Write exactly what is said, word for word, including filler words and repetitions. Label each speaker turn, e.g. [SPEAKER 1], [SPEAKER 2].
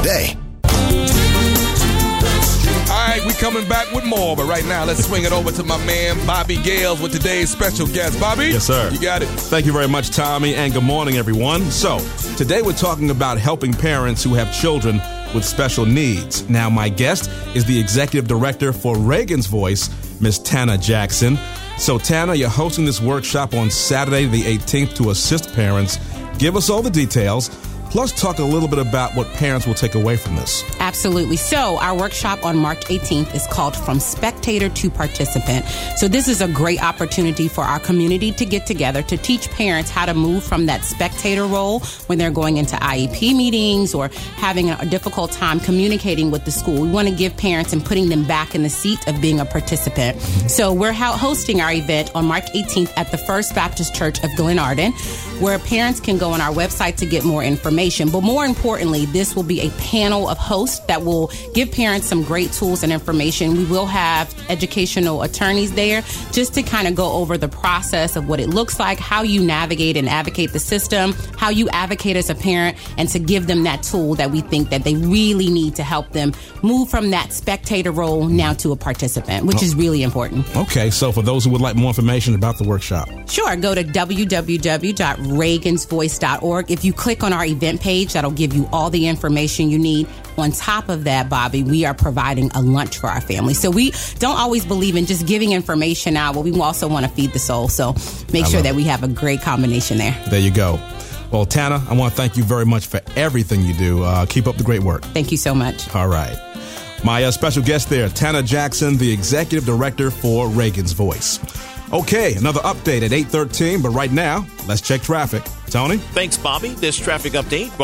[SPEAKER 1] today.
[SPEAKER 2] All right, we coming back with more, but right now let's swing it over to my man Bobby Gales with today's special guest. Bobby?
[SPEAKER 3] Yes, sir.
[SPEAKER 2] You got it.
[SPEAKER 3] Thank you very much, Tommy, and good morning, everyone. So, today we're talking about helping parents who have children with special needs. Now, my guest is the executive director for Reagan's Voice, Miss Tana Jackson. So, Tana, you're hosting this workshop on Saturday the eighteenth to assist parents. Give us all the details. Plus, talk a little bit about what parents will take away from this.
[SPEAKER 4] Absolutely. So our workshop on March eighteenth is called From Spectator to Participant. So this is a great opportunity for our community to get together to teach parents how to move from that spectator role when they're going into I E P meetings or having a difficult time communicating with the school. We want to give parents and putting them back in the seat of being a participant. So we're hosting our event on March eighteenth at the First Baptist Church of Glenarden, where parents can go on our website to get more information. But more importantly, this will be a panel of hosts that will give parents some great tools and information. We will have educational attorneys there just to kind of go over the process of what it looks like, how you navigate and advocate the system, how you advocate as a parent, and to give them that tool that we think that they really need to help them move from that spectator role now to a participant, which is really important.
[SPEAKER 3] Okay, so for those who would like more information about the workshop.
[SPEAKER 4] Sure, go to w w w dot reagans voice dot org. If you click on our event page, that'll give you all the information you need. On top of that, Bobby, we are providing a lunch for our family. So we don't always believe in just giving information out, but we also want to feed the soul. So make sure that we have a great combination there.
[SPEAKER 3] There you go. Well, Tana, I want to thank you very much for everything you do. Uh, keep up the great work.
[SPEAKER 4] Thank you so much.
[SPEAKER 3] All right. My uh, special guest there, Tana Jackson, the executive director for Reagan's Voice. Okay, another update at eight thirteen, but right now, let's check traffic. Tony?
[SPEAKER 5] Thanks, Bobby. This traffic update